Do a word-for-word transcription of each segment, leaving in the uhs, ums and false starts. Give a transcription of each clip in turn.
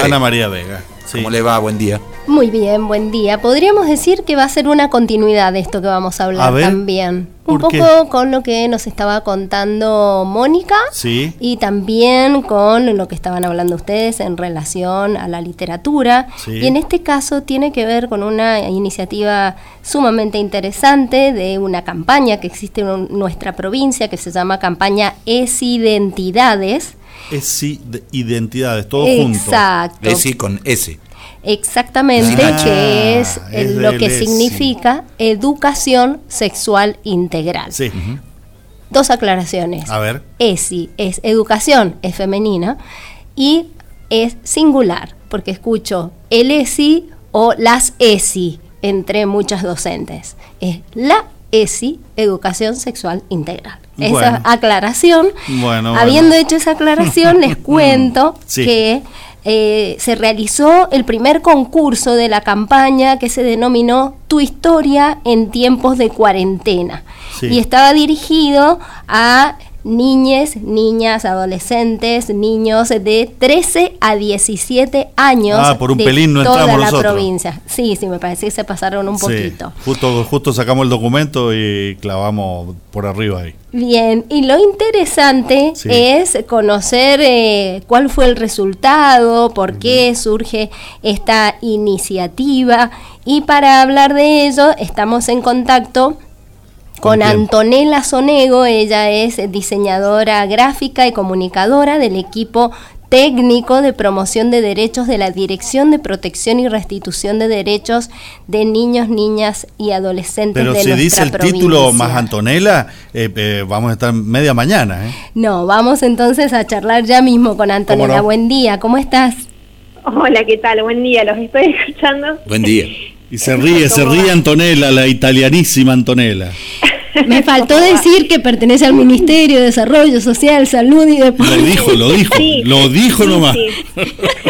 Ana María Vega. Sí. ¿Cómo le va? Buen día. Muy bien, buen día. Podríamos decir que va a ser una continuidad de esto que vamos a hablar a ver, también. Un ¿por poco qué? con lo que nos estaba contando Mónica, Sí. y también con lo que estaban hablando ustedes en relación a la literatura. Sí. Y en este caso tiene que ver con una iniciativa sumamente interesante de una campaña que existe en nuestra provincia que se llama Campaña Es Identidades. Es sí, de identidades, todo junto. Exacto. Es sí con S. Exactamente, Ah, que es, es lo del que E S I. significa educación sexual integral. Sí. Uh-huh. Dos aclaraciones. A ver. E S I es educación, es femenina, y es singular, porque escucho el E S I o las E S I entre muchas docentes. Es la E S I, educación sexual integral. Esa Bueno. aclaración, Bueno, habiendo bueno. hecho esa aclaración, les cuento Sí. que eh, se realizó el primer concurso de la campaña que se denominó Tu historia en tiempos de cuarentena. Sí. Y estaba dirigido a niñes, niñas, adolescentes, niños de trece a diecisiete años. Ah, por un de pelín no toda entramos la nosotros. provincia. Sí, sí, me parece que se pasaron un Sí. poquito. Justo, justo sacamos el documento y clavamos por arriba ahí. Bien, y lo interesante Sí. es conocer eh, cuál fue el resultado, por qué surge esta iniciativa, y para hablar de ello estamos en contacto ¿Con con quién? Antonella Sonego. Ella es diseñadora gráfica y comunicadora del equipo técnico de promoción de derechos de la Dirección de Protección y Restitución de Derechos de Niños, Niñas y Adolescentes Pero de si nuestra dice el provincia. título más Antonella, eh, eh, vamos a estar media mañana. ¿eh? No, vamos entonces a charlar ya mismo con Antonella. ¿Cómo no? Buen día, ¿cómo estás? Hola, ¿qué tal? Buen día, los estoy escuchando. Buen día. Y se ríe, se ríe Antonella, la italianísima Antonella. Me faltó decir que pertenece al Ministerio de Desarrollo Social, Salud y Deporte. Lo dijo, lo dijo, Sí, lo dijo sí, nomás. Sí.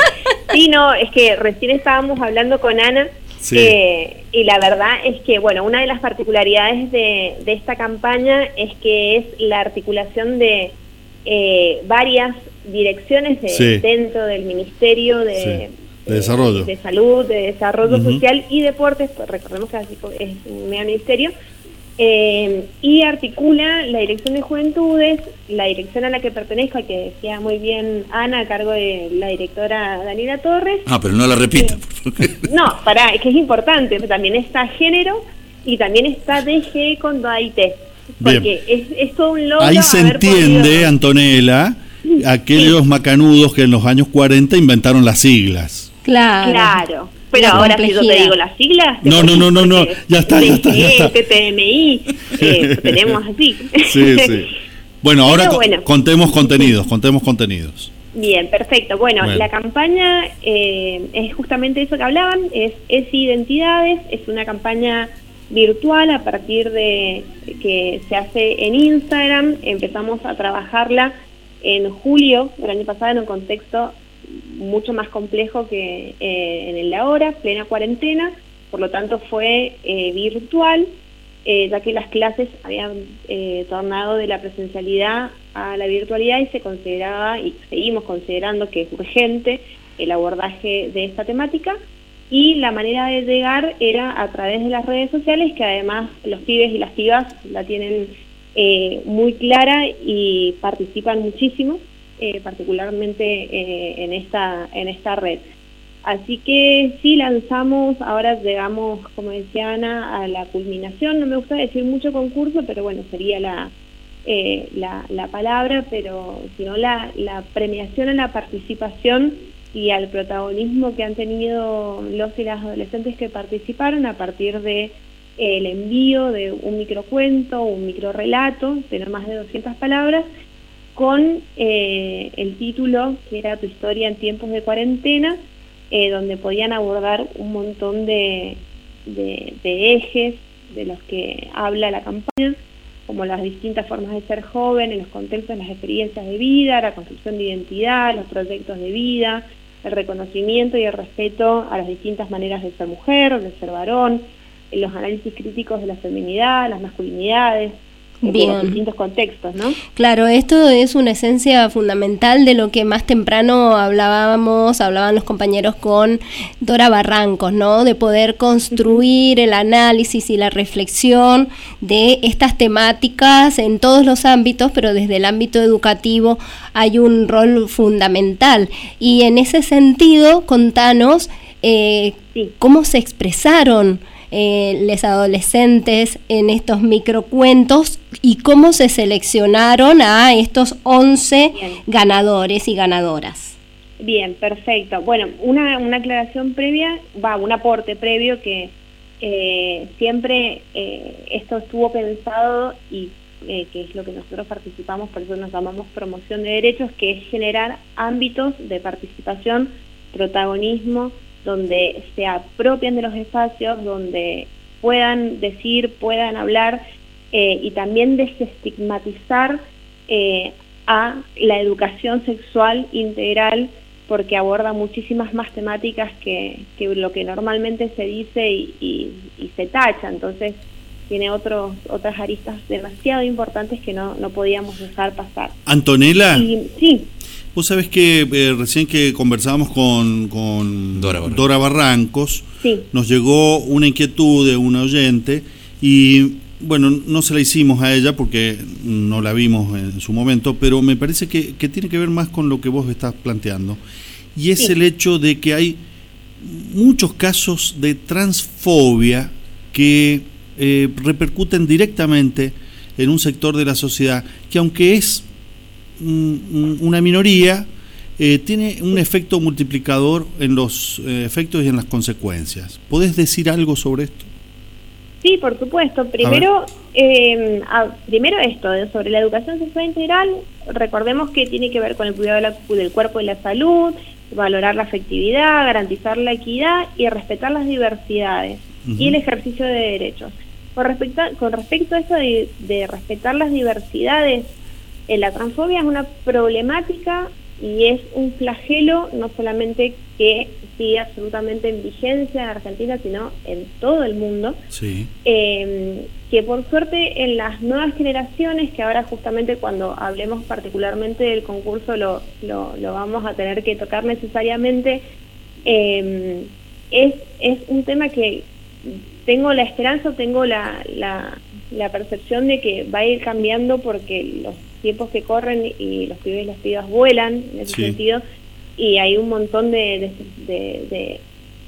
Sí, no, es que recién estábamos hablando con Ana, Sí. eh, y la verdad es que, bueno, una de las particularidades de, de esta campaña es que es la articulación de eh, varias direcciones de, Sí. dentro del Ministerio de, Sí. De Desarrollo. de Salud, de Desarrollo Ujú. Social y Deportes, pues recordemos que así es un mega ministerio. Eh, y articula la Dirección de Juventudes, la dirección a la que pertenezco, que decía muy bien Ana, a cargo de la directora Daniela Torres. Ah, pero no la repita. No, pará, es que es importante, pero también está género y también está D G con D A I T, porque es, es todo un logro. Ahí se haber entiende, podido- Antonella, aquellos macanudos que en los años cuarenta inventaron las siglas. Claro. Claro, pero La ahora si yo te complejidad. digo las siglas... te No, no, no, no, no, porque ya está, ya está, ya está. D G, T T M I, eh, tenemos así. Sí, sí. Bueno, ahora Pero co- bueno. contemos contenidos, contemos contenidos. Bien, perfecto. Bueno, Bueno. la campaña eh, es justamente eso que hablaban, es, es Identidades, es una campaña virtual a partir de que se hace en Instagram. Empezamos a trabajarla en julio del año pasado en un contexto mucho más complejo que eh, en el de ahora, plena cuarentena, por lo tanto fue eh, virtual, eh, ya que las clases habían eh, tornado de la presencialidad a la virtualidad y se consideraba, y seguimos considerando que es urgente el abordaje de esta temática, y la manera de llegar era a través de las redes sociales, que además los pibes y las pibas la tienen eh, muy clara y participan muchísimo, eh, particularmente eh, en esta en esta red. Así que sí, lanzamos, ahora llegamos, como decía Ana, a la culminación. No me gusta decir mucho concurso, pero bueno, sería la eh, la, la palabra, pero sino la, la premiación a la participación y al protagonismo que han tenido los y las adolescentes que participaron a partir de eh, el envío de un microcuento, un microrelato de no más de doscientas palabras, con eh, el título que era Tu historia en tiempos de cuarentena, eh, donde podían abordar un montón de, de, de ejes de los que habla la campaña, como las distintas formas de ser joven en los contextos, las experiencias de vida, la construcción de identidad, los proyectos de vida, el reconocimiento y el respeto a las distintas maneras de ser mujer, de ser varón, los análisis críticos de la feminidad, las masculinidades, de Bien. los distintos contextos, ¿no? Claro, esto es una esencia fundamental de lo que más temprano hablábamos, hablaban los compañeros con Dora Barrancos, ¿no? De poder construir el análisis y la reflexión de estas temáticas en todos los ámbitos, pero desde el ámbito educativo hay un rol fundamental. Y en ese sentido, contanos eh, Sí. cómo se expresaron Eh, los adolescentes en estos microcuentos y cómo se seleccionaron a estos once Bien. ganadores y ganadoras. Bien, perfecto. Bueno, una, una aclaración previa, va, un aporte previo que eh, siempre eh, esto estuvo pensado y eh, que es lo que nosotros participamos, por eso nos llamamos promoción de derechos, que es generar ámbitos de participación, protagonismo, donde se apropian de los espacios, donde puedan decir, puedan hablar eh, y también desestigmatizar eh, a la educación sexual integral, porque aborda muchísimas más temáticas que, que lo que normalmente se dice y, y, y se tacha. Entonces tiene otros otras aristas demasiado importantes que no, no podíamos dejar pasar. Antonella, Y, sí, vos sabés que eh, recién que conversábamos con, con Dora Barrancos. Dora Barrancos, sí, nos llegó una inquietud de una oyente y bueno, no se la hicimos a ella porque no la vimos en su momento, pero me parece que, que tiene que ver más con lo que vos estás planteando, y es Sí. el hecho de que hay muchos casos de transfobia que eh, repercuten directamente en un sector de la sociedad que, aunque es mm, una minoría, eh, tiene un efecto multiplicador en los eh, efectos y en las consecuencias. ¿Podés decir algo sobre esto? sí, por supuesto. Primero, eh, a- primero esto, de- sobre la educación sexual integral, recordemos que tiene que ver con el cuidado de la- del cuerpo y la salud, valorar la afectividad, garantizar la equidad y respetar las diversidades Ujú. y el ejercicio de derechos. Con respecto a, con respecto a eso de, de respetar las diversidades, eh, la transfobia es una problemática y es un flagelo no solamente que sigue absolutamente en vigencia en Argentina, sino en todo el mundo. Sí. Eh, que por suerte en las nuevas generaciones, que ahora justamente cuando hablemos particularmente del concurso lo, lo, lo vamos a tener que tocar necesariamente, eh, es, es un tema que tengo la esperanza, tengo la, la, la percepción de que va a ir cambiando porque los tiempos que corren y los pibes y las pibas vuelan en ese Sí. sentido, y hay un montón de, de, de, de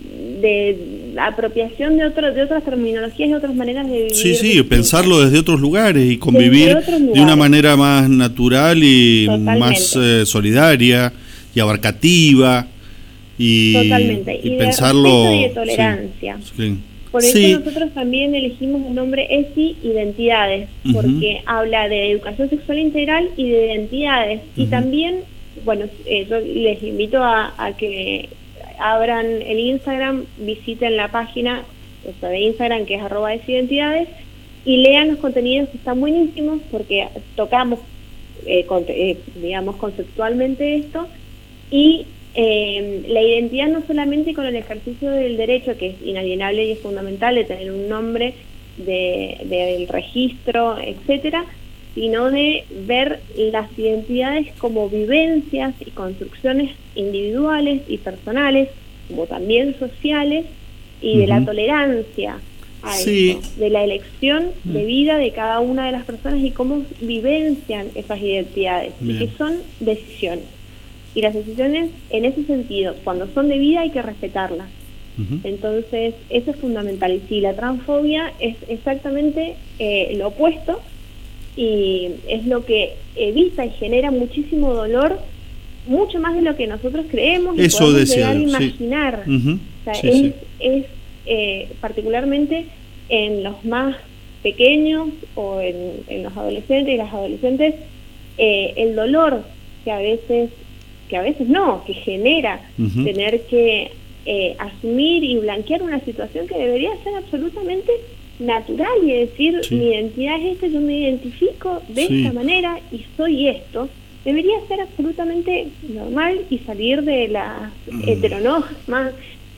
de apropiación de otro, de otras terminologías y otras maneras de vivir. Sí, sí, distintas. pensarlo desde otros lugares y convivir otros de una lugares. manera más natural y Totalmente. más eh, solidaria y abarcativa y, Totalmente. y Y de pensarlo respeto y de tolerancia. Sí, sí. Por eso Sí. nosotros también elegimos el nombre E S I Identidades, Ujú. porque habla de educación sexual integral y de identidades. Y Ujú. también, bueno, eh, yo les invito a, a que abran el Instagram, visiten la página o sea, de Instagram, que es arroba E S I Identidades, y lean los contenidos que están buenísimos, porque tocamos, eh, con- eh, digamos, conceptualmente esto, y eh, la identidad no solamente con el ejercicio del derecho, que es inalienable y es fundamental, de tener un nombre, de, del registro, etcétera, sino de ver las identidades como vivencias y construcciones individuales y personales, como también sociales, y de la Ujú. tolerancia a Sí. eso, de la elección de Mm. vida de cada una de las personas y cómo vivencian esas identidades, y Bien. que son decisiones. Y las decisiones, en ese sentido, cuando son de vida hay que respetarlas. Ujú. Entonces, eso es fundamental. Y sí, la transfobia es exactamente eh, lo opuesto, y es lo que evita y genera muchísimo dolor, mucho más de lo que nosotros creemos y Eso podemos decía llegar a yo, sí. imaginar. Ujú. O sea, Sí, es, sí. es eh, particularmente en los más pequeños o en, en los adolescentes y las adolescentes, eh, el dolor que a veces, que a veces no, que genera Ujú. tener que eh, asumir y blanquear una situación que debería ser absolutamente natural y decir, Sí. mi identidad es esta, yo me identifico de Sí. esta manera y soy esto, debería ser absolutamente normal y salir de las Mm. heteronormas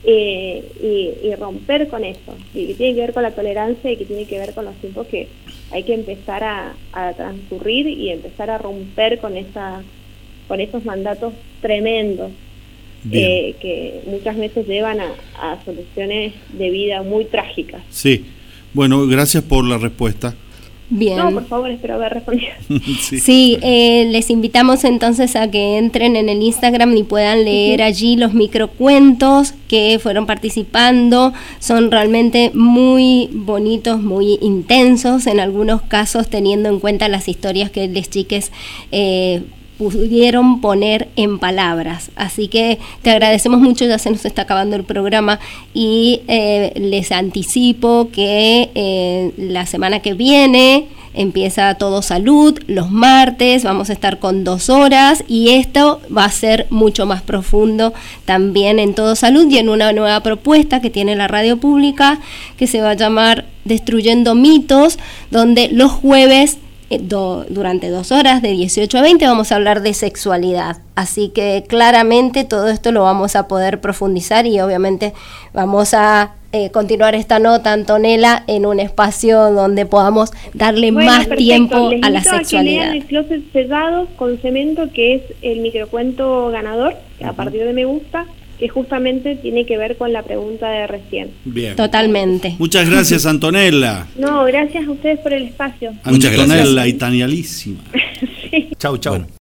eh, y, y romper con eso, y que tiene que ver con la tolerancia y que tiene que ver con los tiempos que hay que empezar a, a transcurrir y empezar a romper con esa con esos mandatos tremendos eh, que muchas veces llevan a, a soluciones de vida muy trágicas. Sí, bueno, gracias por la respuesta. Bien. No, por favor, espero haber respondido. Sí, sí eh, les invitamos entonces a que entren en el Instagram y puedan leer uh-huh. allí los microcuentos que fueron participando. Son realmente muy bonitos, muy intensos, en algunos casos teniendo en cuenta las historias que les chiques eh, pudieron poner en palabras. Así que te agradecemos mucho, ya se nos está acabando el programa y eh, les anticipo que eh, la semana que viene empieza Todo Salud, los martes vamos a estar con dos horas y esto va a ser mucho más profundo también en Todo Salud y en una nueva propuesta que tiene la radio pública que se va a llamar Destruyendo Mitos, donde los jueves Do, durante dos horas de dieciocho a veinte vamos a hablar de sexualidad, así que claramente todo esto lo vamos a poder profundizar y obviamente vamos a eh, continuar esta nota, Antonella, en un espacio donde podamos darle bueno, más perfecto. tiempo Les a la invito sexualidad. A que lean El Closet Sellado con Cemento, que es el microcuento ganador, a uh-huh. partir de Me Gusta, que justamente tiene que ver con la pregunta de recién. Bien. Totalmente. Muchas gracias, Antonella. No, gracias a ustedes por el espacio. Antonella, italianísima. Sí. Chau, chau. Bueno.